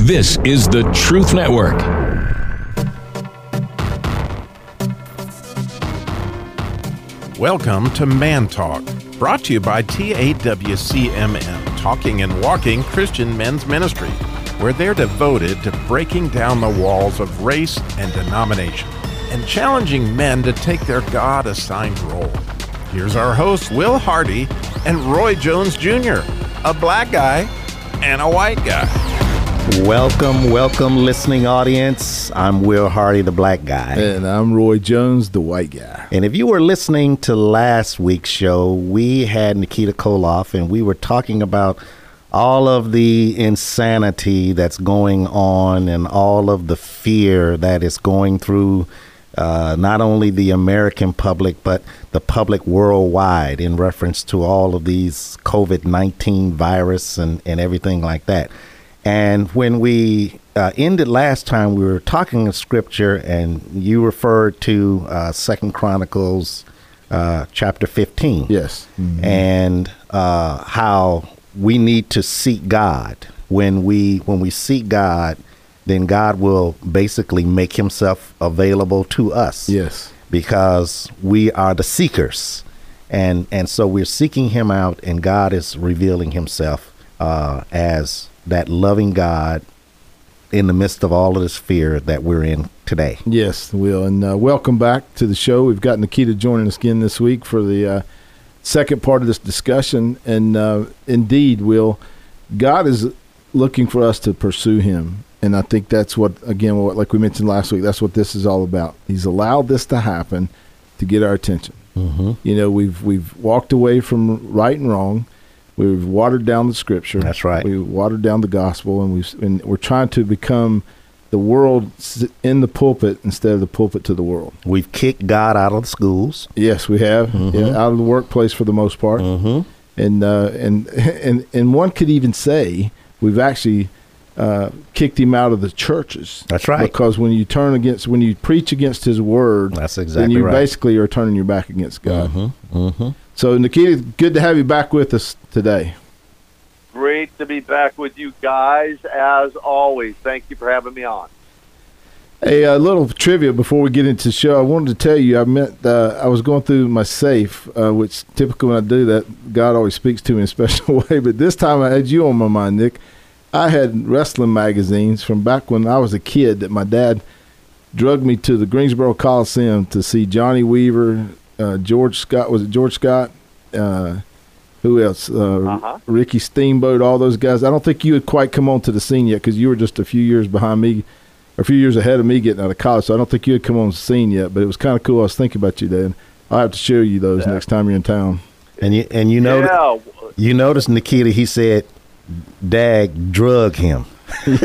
This is the Truth Network. Welcome to Man Talk, brought to you by TAWCMN, Talking and Walking Christian Men's Ministry, where they're devoted to breaking down the walls of race and denomination and challenging men to take their God-assigned role. Here's our hosts, Will Hardy and Roy Jones Jr., a black guy and a white guy. Welcome, listening audience. I'm Will Hardy, the black guy. And I'm Roy Jones, the white guy. And if you were listening to last week's show, we had Nikita Koloff, and we were talking about all of the insanity that's going on and all of the fear that is going through not only the American public, but the public worldwide in reference to all of these COVID-19 virus and everything like that. And when we ended last time, we were talking of scripture, and you referred to 2 Chronicles chapter 15. Yes. Mm-hmm. And how we need to seek God. When we seek God, then God will basically make himself available to us. Yes. Because we are the seekers. And so we're seeking him out, and God is revealing himself as that loving God in the midst of all of this fear that we're in today. Yes, Will. And welcome back to the show. We've got Nikita joining us again this week for the second part of this discussion. And indeed, Will, God is looking for us to pursue him. And I think that's what, like we mentioned last week, that's what this is all about. He's allowed this to happen to get our attention. Mm-hmm. You know, we've walked away from right and wrong. We've watered down the scripture. That's right. We watered down the gospel, and we're trying to become the world in the pulpit instead of the pulpit to the world. We've kicked God out of the schools. Yes, we have. Mm-hmm. Yeah, out of the workplace for the most part. Mm-hmm. And one could even say we've actually kicked him out of the churches. That's right. Because when you preach against his word, that's exactly then you right. basically are turning your back against God. Mm-hmm. Mm-hmm. So, Nikita, good to have you back with us today. Great to be back with you guys, as always. Thank you for having me on. Hey, a little trivia before we get into the show. I wanted to tell you, I was going through my safe, which typically when I do that, God always speaks to me in a special way. But this time I had you on my mind, Nick. I had wrestling magazines from back when I was a kid that my dad drugged me to the Greensboro Coliseum to see Johnny Weaver, George Scott. Was it George Scott? Who else? Ricky Steamboat, all those guys. I don't think you had quite come on to the scene yet because you were just a few years behind me, or a few years ahead of me getting out of college. So I don't think you had come on the scene yet, but it was kind of cool. I was thinking about you then. I'll have to show you those next time you're in town. And you know, you notice, Nikita, he said, Dag drug him. Well,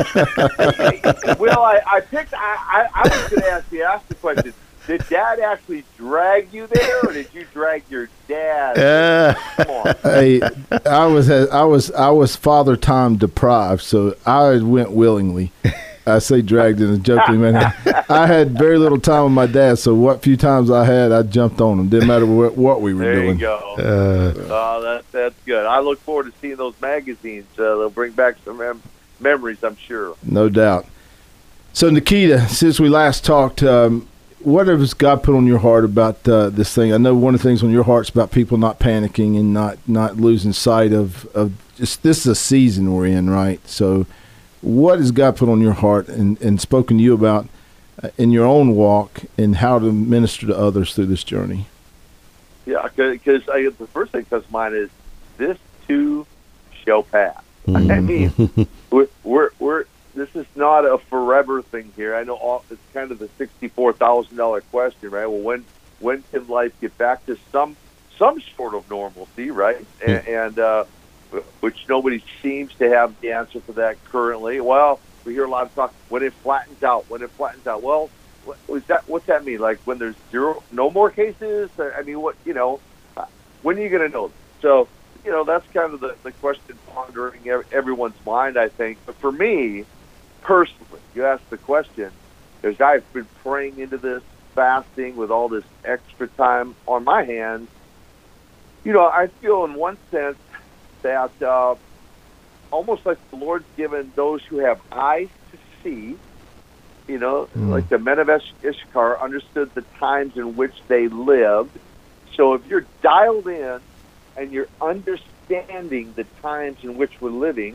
I was going to ask the question. Did Dad actually drag you there, or did you drag your dad? Come on. Hey, I was father time deprived, so I went willingly. I say dragged in a joking manner. I had very little time with my dad, so what few times I had, I jumped on him. Didn't matter what we were doing. There you go. That's good. I look forward to seeing those magazines. They'll bring back some memories, I'm sure. No doubt. So, Nikita, since we last talked, what has God put on your heart about this thing? I know one of the things on your heart is about people not panicking and not losing sight of just this is a season we're in, right? So what has God put on your heart and spoken to you about in your own walk and how to minister to others through this journey? Yeah, because the first thing that comes to mind is this too shall pass. Mm-hmm. I mean, we're this is not a forever thing here. I know it's kind of the $64,000 question, right? Well, when can life get back to some sort of normalcy, right? And which nobody seems to have the answer for that currently. Well, we hear a lot of talk when it flattens out. Well, what's that mean? Like when there's no more cases? I mean, when are you going to know? So, that's kind of the question pondering everyone's mind, I think. But for me, personally, you asked the question, as I've been praying into this, fasting with all this extra time on my hands, I feel in one sense that almost like the Lord's given those who have eyes to see. You know, like the men of Issachar understood the times in which they lived. So if you're dialed in and you're understanding the times in which we're living,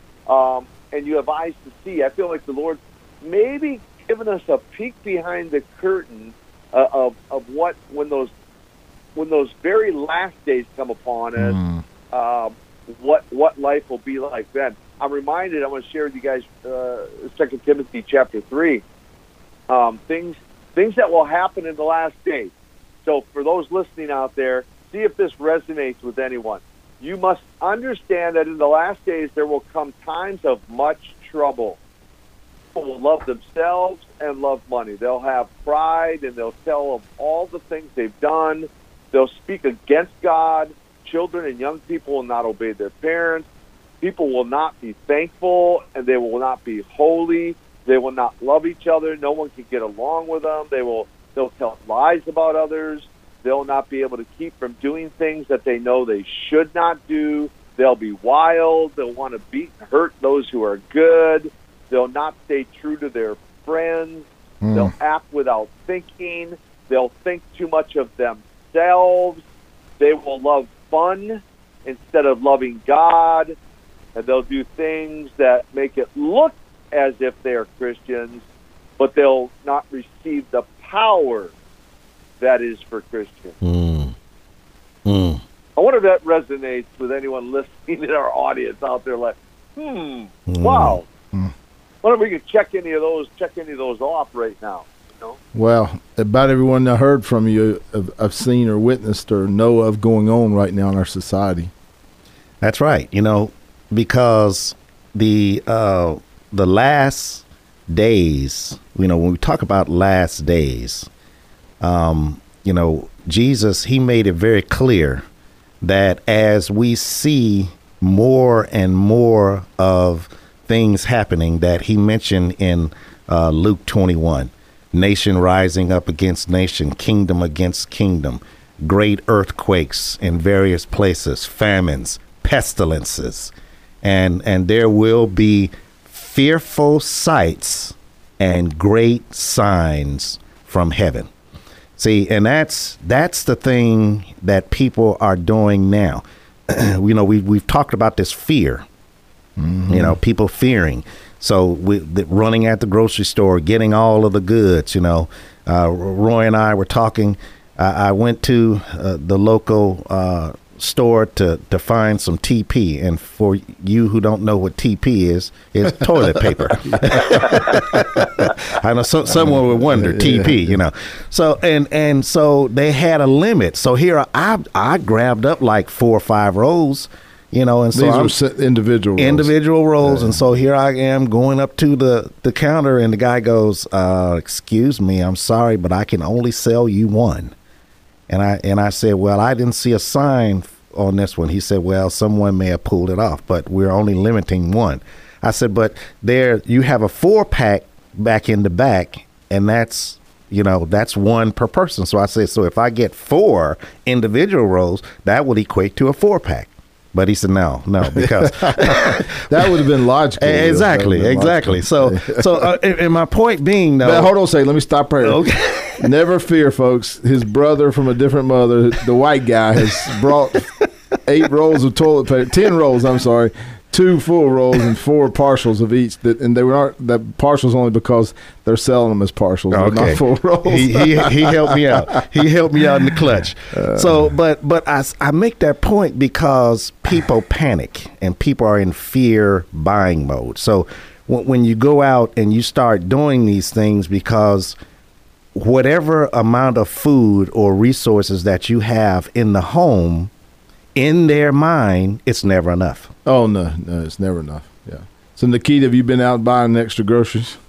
and you have eyes to see, I feel like the Lord maybe given us a peek behind the curtain of what when those very last days come upon us, what life will be like then. I'm reminded, I want to share with you guys 2 Timothy chapter 3, things that will happen in the last days. So for those listening out there, see if this resonates with anyone. You must understand that in the last days there will come times of much trouble. People will love themselves and love money. They'll have pride, and they'll tell of all the things they've done. They'll speak against God. Children and young people will not obey their parents. People will not be thankful, and they will not be holy. They will not love each other. No one can get along with them. They'll tell lies about others. They'll not be able to keep from doing things that they know they should not do. They'll be wild. They'll want to beat and hurt those who are good. They'll not stay true to their friends. They'll act without thinking. They'll think too much of themselves. They will love fun instead of loving God. And they'll do things that make it look as if they are Christians, but they'll not receive the power that is for Christians. I wonder if that resonates with anyone listening in our audience out there. Like, wow. Wonder if we could check any of those off right now. You know? Well, about everyone I heard from you, I've seen or witnessed or know of going on right now in our society. That's right. You know, because the last days, you know, when we talk about last days, you know, Jesus, he made it very clear that as we see more and more of things happening, that he mentioned in Luke 21, nation rising up against nation, kingdom against kingdom, great earthquakes in various places, famines, pestilences, and there will be fearful sights and great signs from heaven. See, and that's the thing that people are doing now. You know, we've talked about this fear, you know, people fearing. So running at the grocery store, getting all of the goods, you know, Roy and I were talking. I went to the local store to find some TP, and for you who don't know what TP is, it's toilet paper. I know someone would wonder, TP, you know. So and so they had a limit. So here I grabbed up like 4 or 5 rolls, you know, and so these were individual rolls. And so here I am going up to the counter, and the guy goes, "Excuse me, I'm sorry, but I can only sell you one." And I said, "Well, I didn't see a sign on this one." He said, "Well, someone may have pulled it off, but we're only limiting one." I said, "But there you have a 4-pack back in the back, and that's, you know, that's one per person." So I said, "So if I get 4 individual rolls, that would equate to a 4-pack." But he said, no, because that would have been logical. Exactly. Logical. So and my point being, though, but hold on a second, let me stop right here. Okay. Never fear, folks. His brother from a different mother, the white guy, has brought 8 rolls of toilet paper, 10 rolls. I'm sorry, 2 full rolls and 4 partials of each. And they were not that partials only because they're selling them as partials, not full rolls. He helped me out. He helped me out in the clutch. So, but I make that point because people panic and people are in fear buying mode. So when you go out and you start doing these things, because whatever amount of food or resources that you have in the home, in their mind, it's never enough. Oh, no, it's never enough. Yeah. So, Nikita, have you been out buying extra groceries?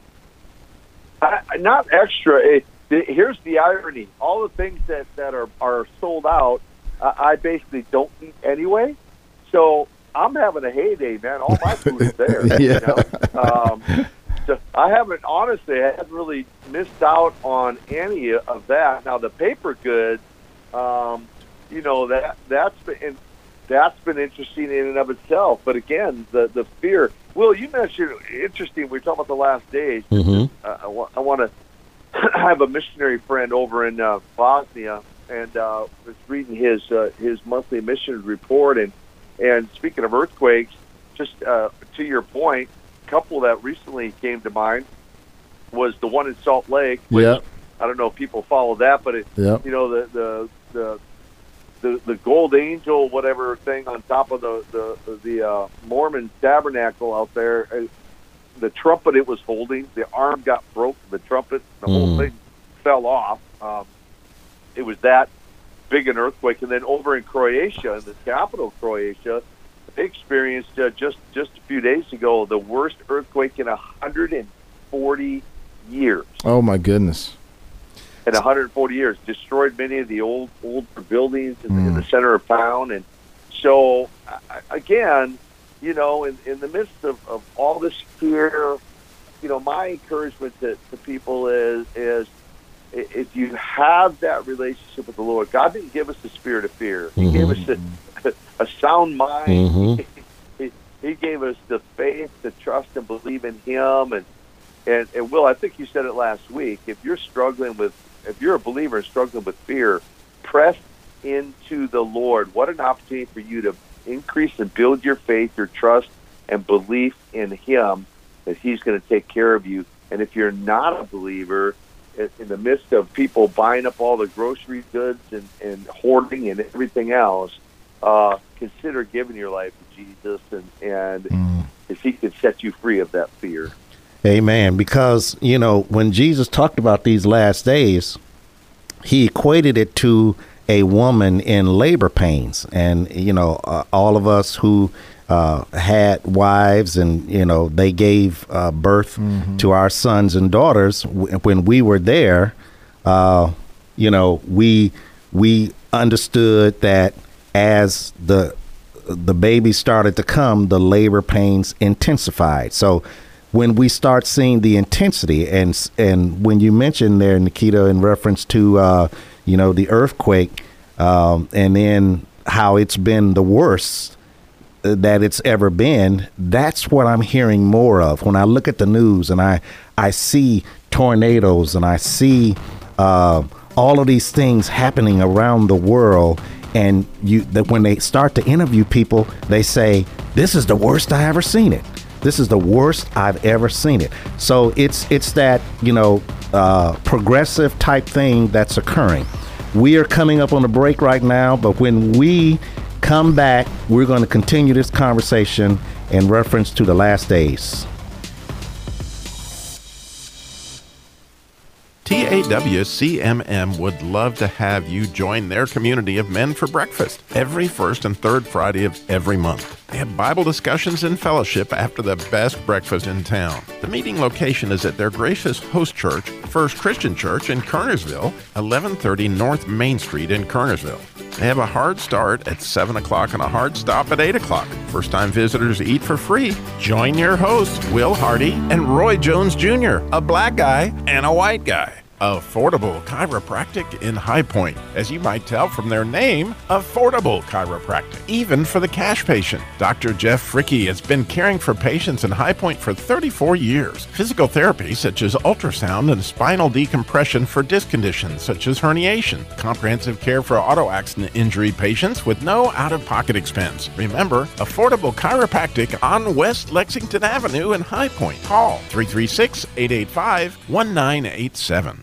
Not extra. Here's the irony. All the things that are sold out, I basically don't eat anyway. So I'm having a heyday, man. All my food is there. Yeah. You know? So I haven't really missed out on any of that. Now the paper goods, you know, that's been, and that's been interesting in and of itself. But again, the fear. Will, you mentioned interesting. We were talking about the last days. Mm-hmm. I want to. I have a missionary friend over in Bosnia, and was reading his monthly mission report. And speaking of earthquakes, just to your point, a couple that recently came to mind was the one in Salt Lake. Which, yeah. I don't know if people follow that, but the gold angel, whatever thing on top of the Mormon tabernacle out there, the trumpet it was holding, the arm got broke, the trumpet, the whole thing fell off. It was that big an earthquake. And then over in Croatia, in the capital of Croatia, they experienced just a few days ago the worst earthquake in 140 years. Oh, my goodness. In 140 years, destroyed many of the old buildings in the center of town. And so, again, in the midst of all this fear, my encouragement to people is if you have that relationship with the Lord, God didn't give us the spirit of fear. He gave us a sound mind. Mm-hmm. He gave us the faith to trust and believe in Him. And Will, I think you said it last week. If you're a believer and struggling with fear, press into the Lord. What an opportunity for you to increase and build your faith, your trust, and belief in Him that He's going to take care of you. And if you're not a believer, in the midst of people buying up all the grocery goods and hoarding and everything else, consider giving your life to Jesus, and if He could set you free of that fear. Amen. Because, when Jesus talked about these last days, He equated it to a woman in labor pains. And, all of us who had wives and, they gave birth to our sons and daughters when we were there, we understood that as the baby started to come, the labor pains intensified. So when we start seeing the intensity, and when you mentioned there, Nikita, in reference to the earthquake, and then how it's been the worst that it's ever been, that's what I'm hearing more of when I look at the news and I see tornadoes and I see all of these things happening around the world. And when they start to interview people, they say, "This is the worst I ever seen it. This is the worst I've ever seen it." So it's that, progressive type thing that's occurring. We are coming up on a break right now, but when we come back, we're going to continue this conversation in reference to the last days. TAWCMM would love to have you join their community of men for breakfast every first and third Friday of every month. They have Bible discussions and fellowship after the best breakfast in town. The meeting location is at their gracious host church, First Christian Church in Kernersville, 1130 North Main Street in Kernersville. They have a hard start at 7 o'clock and a hard stop at 8 o'clock. First-time visitors eat for free. Join your hosts, Will Hardy and Roy Jones Jr., a black guy and a white guy. Affordable Chiropractic in High Point. As you might tell from their name, Affordable Chiropractic. Even for the cash patient. Dr. Jeff Fricke has been caring for patients in High Point for 34 years. Physical therapy such as ultrasound and spinal decompression for disc conditions such as herniation. Comprehensive care for auto accident injury patients with no out-of-pocket expense. Remember, Affordable Chiropractic on West Lexington Avenue in High Point. Call 336-885-1987.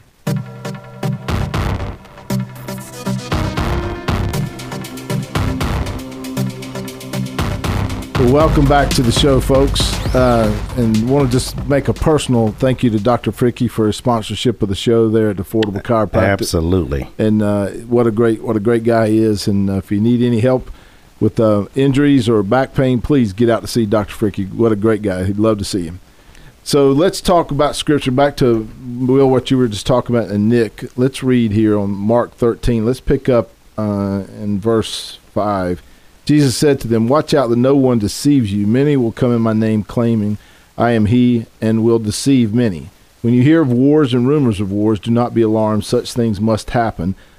Well, welcome back to the show, folks. And want to just make a personal thank you to Dr. Fricke for his sponsorship of the show there at Affordable Chiropractic. Absolutely. And what a great guy he is. And if you need any help with injuries or back pain, please get out to see Dr. Fricke. What a great guy. He'd love to see him. So let's talk about Scripture. Back to, Will, what you were just talking about, and Nick. Let's read here on Mark 13. Let's pick up in verse 5. Jesus said to them, "Watch out that no one deceives you. Many will come in my name claiming, 'I am he,' and will deceive many. When you hear of wars and rumors of wars, do not be alarmed. Such things must happen,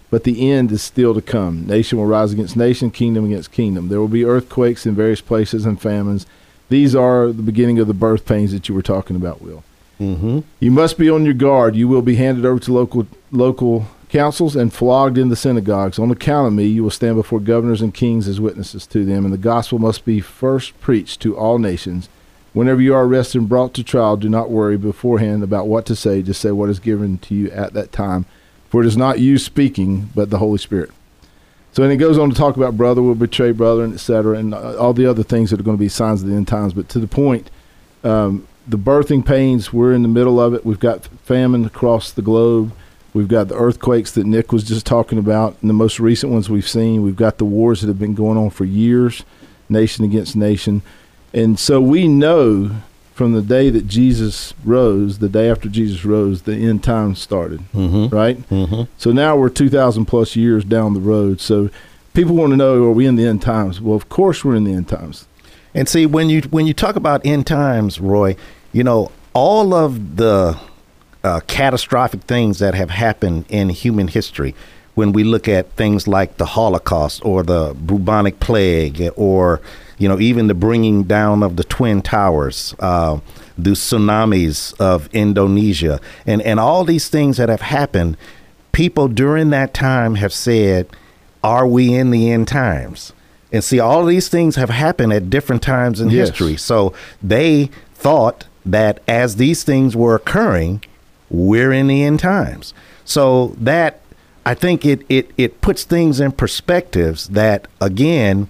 but the end is still to come. Nation will rise against nation, kingdom against kingdom. There will be earthquakes in various places and famines. These are the beginning of the birth pains that you were talking about, Will. Mm-hmm. You must be on your guard. You will be handed over to local councils and flogged in the synagogues. On account of me, you will stand before governors and kings as witnesses to them, and the gospel must be first preached to all nations. Whenever you are arrested and brought to trial, do not worry beforehand about what to say. Just say what is given to you at that time. For it is not you speaking, but the Holy Spirit. So, and it goes on to talk about brother will betray brother, and et cetera, and all the other things that are going to be signs of the end times. But to the point, the birthing pains, we're in the middle of it. We've got famine across the globe. We've got the earthquakes that Nick was just talking about, and the most recent ones we've seen. We've got the wars that have been going on for years, nation against nation. And so we know from the day that Jesus rose, the day after Jesus rose, the end times started, right? Mm-hmm. So now we're 2,000 plus years down the road. So people want to know, are we in the end times? Well, of course we're in the end times. And see, when you talk about end times, Roy, you know, all of the catastrophic things that have happened in human history, when we look at things like the Holocaust or the bubonic plague, or you know, even the bringing down of the Twin Towers, the tsunamis of Indonesia, and all these things that have happened, people during that time have said, are we in the end times? And see, all of these things have happened at different times in history. So they thought that as these things were occurring, we're in the end times. So that, I think it puts things in perspectives that, again,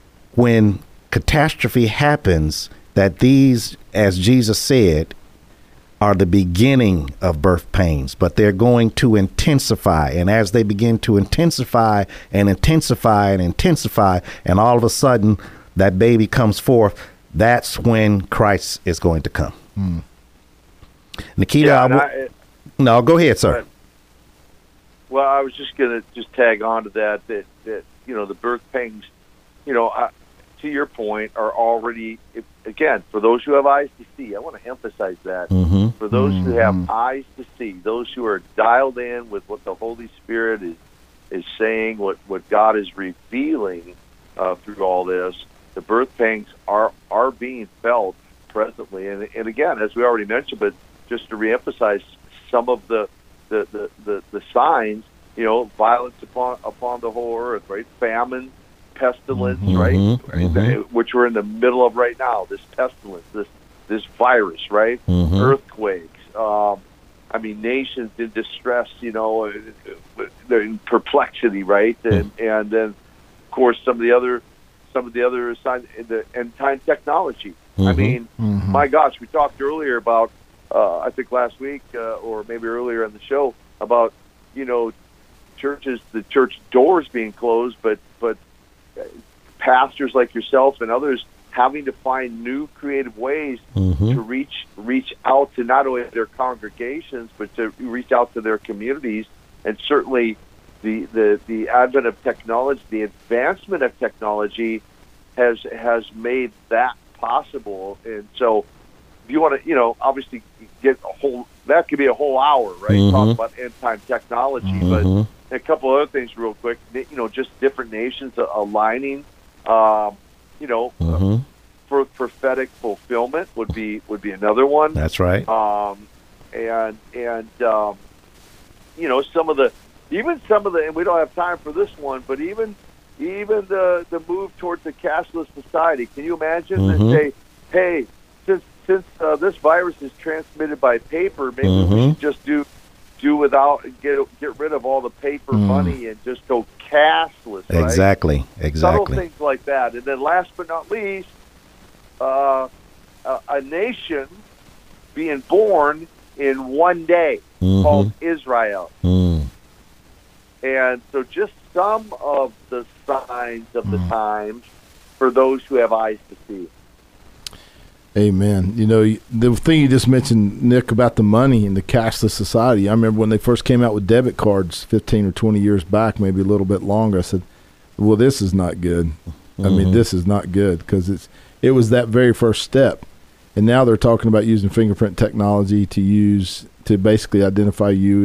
when catastrophe happens, that these, as Jesus said, are the beginning of birth pains, but they're going to intensify. And as they begin to intensify and intensify and intensify, and all of a sudden that baby comes forth, that's when Christ is going to come. Nikita, no, go ahead, sir. Well, I was just going to tag on to that, you know, the birth pains, you know, to your point, are already, again, for those who have eyes to see, I want to emphasize that. For those who have eyes to see, those who are dialed in with what the Holy Spirit is saying, what God is revealing through all this, the birth pains are being felt presently. And again, as we already mentioned, but just to reemphasize some of the signs, you know, violence upon the whole earth, right? Famine, pestilence, right? Which we're in the middle of right now. This pestilence, this virus, right? Earthquakes. I mean, nations in distress. You know, they're in perplexity, right? And then, of course, some of the other signs in the end time technology. I mean, my gosh, we talked earlier about. I think last week or maybe earlier in the show about, you know, the church doors being closed, but pastors like yourself and others having to find new creative ways to reach out to not only their congregations, but to reach out to their communities. And certainly the advent of technology, the advancement of technology has made that possible. And so if you want to, you know, obviously get that could be a whole hour, right? Talk about end time technology, but a couple other things real quick, you know, just different nations aligning, you know, for prophetic fulfillment would be another one. That's right. And you know, some of the, and we don't have time for this one, but even the move towards the cashless society. Can you imagine and say, hey, since this virus is transmitted by paper, maybe we should just do without, get rid of all the paper money and just go cashless, right? Exactly. Subtle things like that. And then last but not least, a nation being born in one day called Israel. And so just some of the signs of the times for those who have eyes to see. Amen. You know, the thing you just mentioned, Nick, about the money and the cashless society, I remember when they first came out with debit cards 15 or 20 years back, maybe a little bit longer, I said, well, this is not good. I mean, this is not good, because it was that very first step. And now they're talking about using fingerprint technology to basically identify you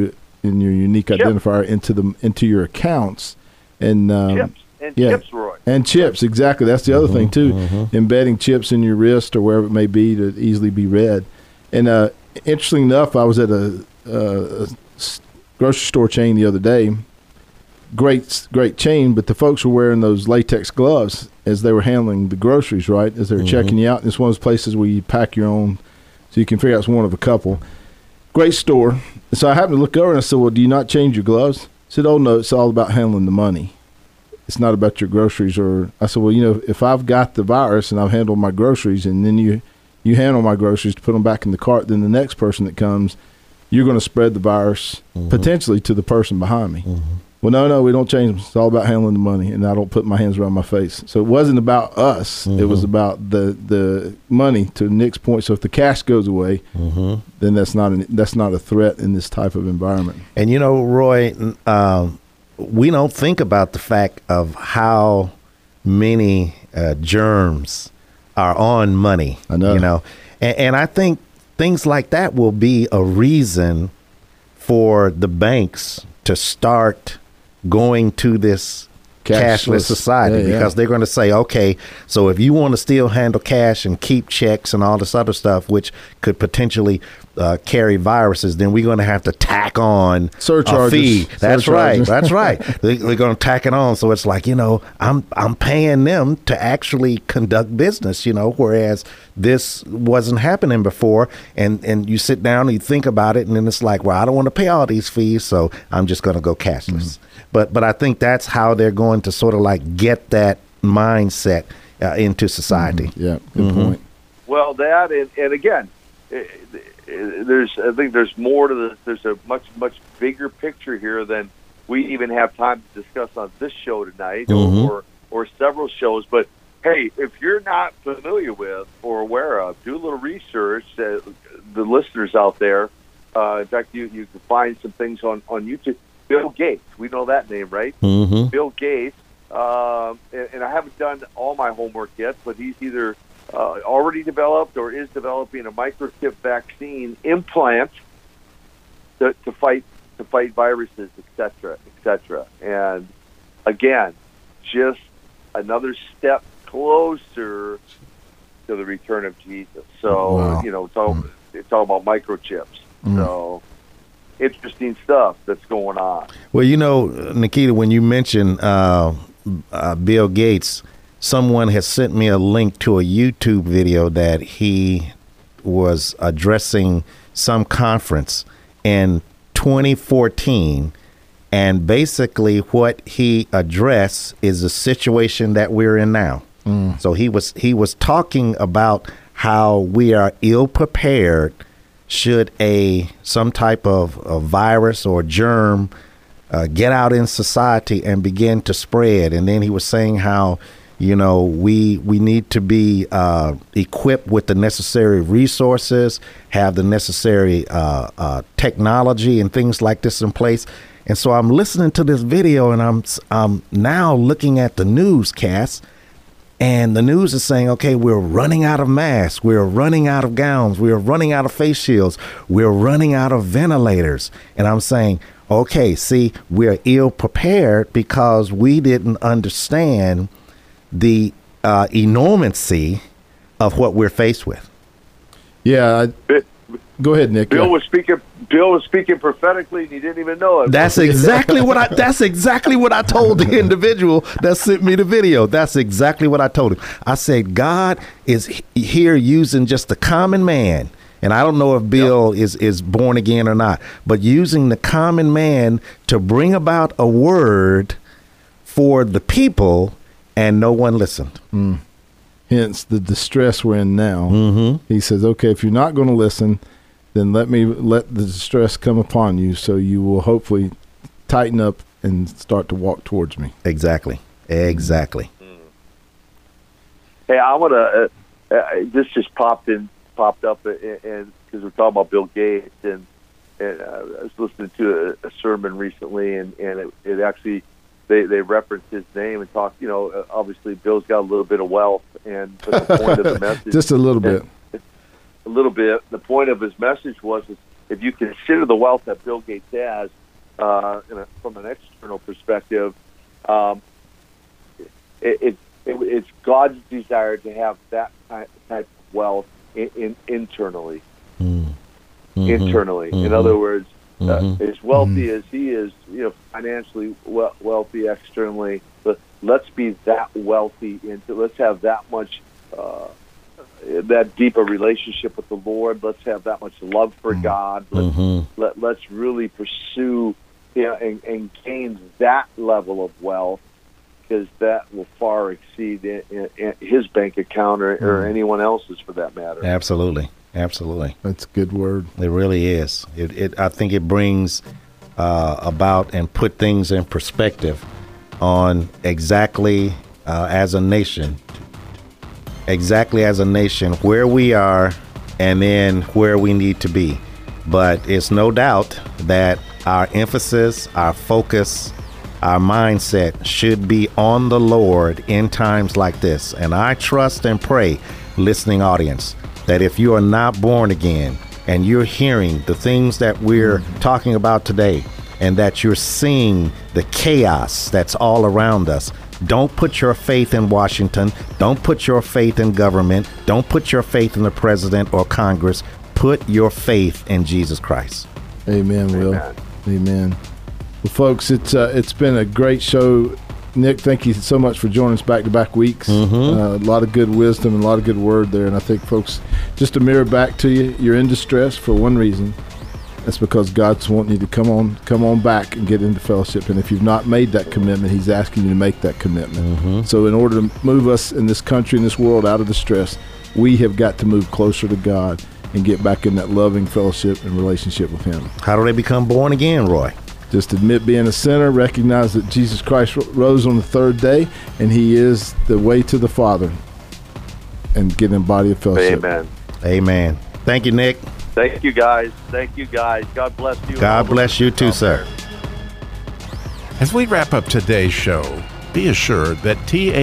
and your unique identifier into your accounts. And chips, Roy. And chips, exactly. That's the other thing too. Embedding chips in your wrist or wherever it may be to easily be read. And interesting enough, I was at a grocery store chain the other day. Great chain, but the folks were wearing those latex gloves as they were handling the groceries, right? As they were checking you out. And it's one of those places where you pack your own, so you can figure out it's one of a couple. Great store. So I happened to look over and I said, well, do you not change your gloves? I said, oh, no, it's all about handling the money. It's not about your groceries. Or I said, well, if I've got the virus and I've handled my groceries and then you handle my groceries to put them back in the cart, then the next person that comes, you're going to spread the virus potentially to the person behind me. Well, no, we don't change them. It's all about handling the money, and I don't put my hands around my face. So it wasn't about us. It was about the money, to Nick's point. So if the cash goes away, then that's not a threat in this type of environment. And, Roy, we don't think about the fact of how many germs are on money. I know. And I think things like that will be a reason for the banks to start going to this cashless society, because they're going to say, okay, so if you want to still handle cash and keep checks and all this other stuff, which could potentially carry viruses, then we're going to have to tack on surcharges. A fee. That's right. They're going to tack it on. So it's like, I'm paying them to actually conduct business, whereas this wasn't happening before. And you sit down and you think about it, and then it's like, well, I don't want to pay all these fees, so I'm just going to go cashless. But I think that's how they're going to sort of like get that mindset into society. Yeah, good point. Well, that and again, I think there's more to this. There's a much bigger picture here than we even have time to discuss on this show tonight or several shows. But hey, if you're not familiar with or aware of, do a little research. The listeners out there, in fact, you can find some things on YouTube. Bill Gates, we know that name, right? Bill Gates, and I haven't done all my homework yet, but he's either already developed or is developing a microchip vaccine implant to fight viruses, et cetera. And again, just another step closer to the return of Jesus. So it's all about microchips. So. Interesting stuff that's going on. Well, Nikita, when you mentioned Bill Gates, someone has sent me a link to a YouTube video that he was addressing some conference in 2014. And basically what he addressed is the situation that we're in now. So he was talking about how we are ill prepared should some type of a virus or germ get out in society and begin to spread. And then he was saying how, we need to be equipped with the necessary resources, have the necessary technology and things like this in place. And so I'm listening to this video, and I'm now looking at the newscast. And the news is saying, okay, we're running out of masks. We're running out of gowns. We're running out of face shields. We're running out of ventilators. And I'm saying, okay, see, we're ill prepared because we didn't understand the enormity of what we're faced with. Yeah. Go ahead, Nick. Bill was speaking prophetically, and he didn't even know it. That's exactly what I told the individual that sent me the video. That's exactly what I told him. I said, God is here using just the common man. And I don't know if Bill is born again or not, but using the common man to bring about a word for the people, and no one listened. Hence the distress we're in now. He says, okay, if you're not going to listen, then let the distress come upon you, so you will hopefully tighten up and start to walk towards me. Exactly. Hey, I want to. This just popped up, and because we're talking about Bill Gates, and I was listening to a sermon recently, and it actually they referenced his name and talked. Obviously Bill's got a little bit of wealth, but the point of the message, just a little bit. A little bit. The point of his message was, if you consider the wealth that Bill Gates has, from an external perspective, it's God's desire to have that type of wealth internally. Internally, in other words, as wealthy as he is, financially wealthy externally, but let's be that wealthy. Let's have that much, that deep a relationship with the Lord. Let's have that much love for God. Let's really pursue, and gain that level of wealth, because that will far exceed his bank account or anyone else's, for that matter. Absolutely. That's a good word. It really is. I think it brings about and put things in perspective on exactly as a nation, where we are and then where we need to be. But it's no doubt that our emphasis, our focus, our mindset should be on the Lord in times like this. And I trust and pray, listening audience, that if you are not born again and you're hearing the things that we're talking about today, and that you're seeing the chaos that's all around us, don't put your faith in Washington. Don't put your faith in government. Don't put your faith in the president or Congress. Put your faith in Jesus Christ. Amen, Will. Amen. Well, folks, it's been a great show. Nick, thank you so much for joining us back-to-back weeks. A lot of good wisdom and a lot of good word there. And I think, folks, just to mirror back to you, you're in distress for one reason. That's because God's wanting you to come on back and get into fellowship. And if you've not made that commitment, he's asking you to make that commitment. So in order to move us in this country, in this world, out of distress, we have got to move closer to God and get back in that loving fellowship and relationship with him. How do they become born again, Roy? Just admit being a sinner, recognize that Jesus Christ rose on the third day, and he is the way to the Father, and get in body of fellowship. Amen. Thank you, Nick. Thank you, guys. God bless you. God bless you too, sir. As we wrap up today's show, be assured that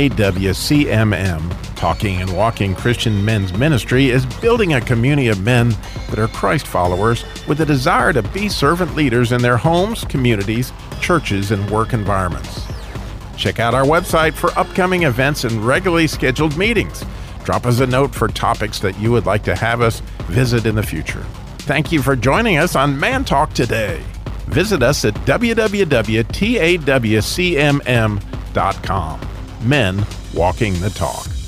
TAWCMM, Talking and Walking Christian Men's Ministry, is building a community of men that are Christ followers with a desire to be servant leaders in their homes, communities, churches, and work environments. Check out our website for upcoming events and regularly scheduled meetings. Drop us a note for topics that you would like to have us visit in the future. Thank you for joining us on Man Talk today. Visit us at www.tawcmm.com. Men Walking the Talk.